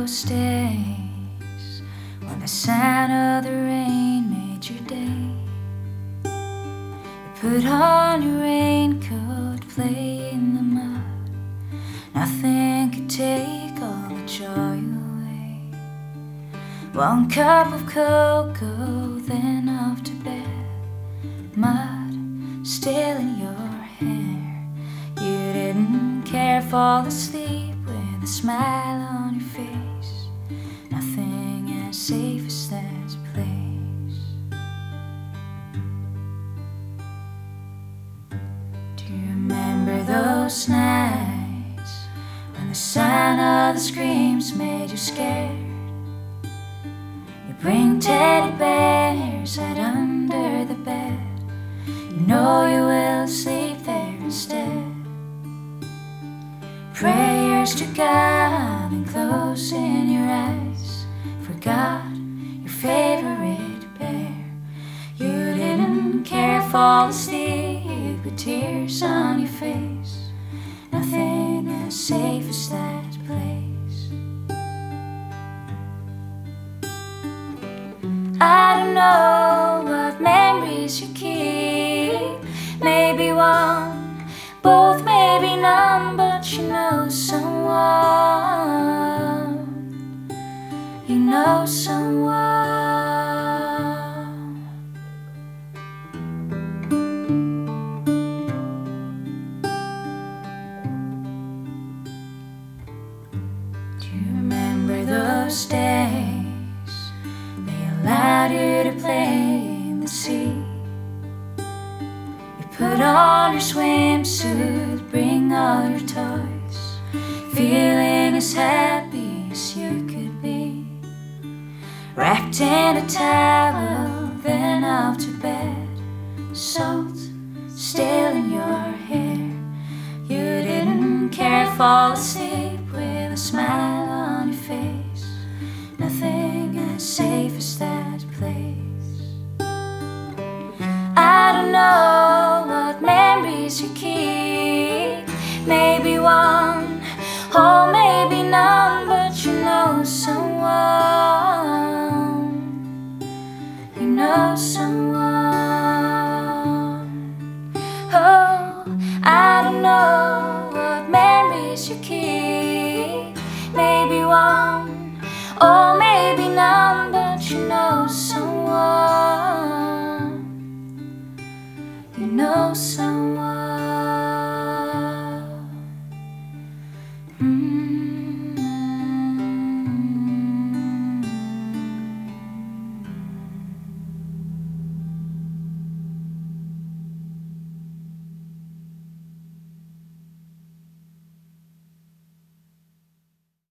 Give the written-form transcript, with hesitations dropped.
those days when the sound of the rain made your day. You put on your raincoat, play in the mud. Nothing could take all the joy away. One cup of cocoa, then off to bed. Mud still in your hair. You didn't care, fall asleep with a smile on your face. Nothing as safe as that place. Do you remember those nights when the sound of the screams made you scared? You bring teddy bears hide under the bed. You know you will sleep there instead. Prayers to God and closing your eyes. Forgot your favorite bear. You didn't care, fall asleep with tears on your face. Nothing as safe as that place. I don't know what memories you keep. Maybe one, both, maybe none, but you know someone. You know someone. Do you remember those days they allowed you to play in the sea? You put on your swimsuit, bring all your toys, feeling as happy as you could be. Wrapped in a towel, then off to bed. Salt still in your hair. You didn't care, fall asleep with a smile on your face. Nothing as safe as that place. I don't know what memories you keep. Maybe one, oh maybe none, but you know someone. You know someone.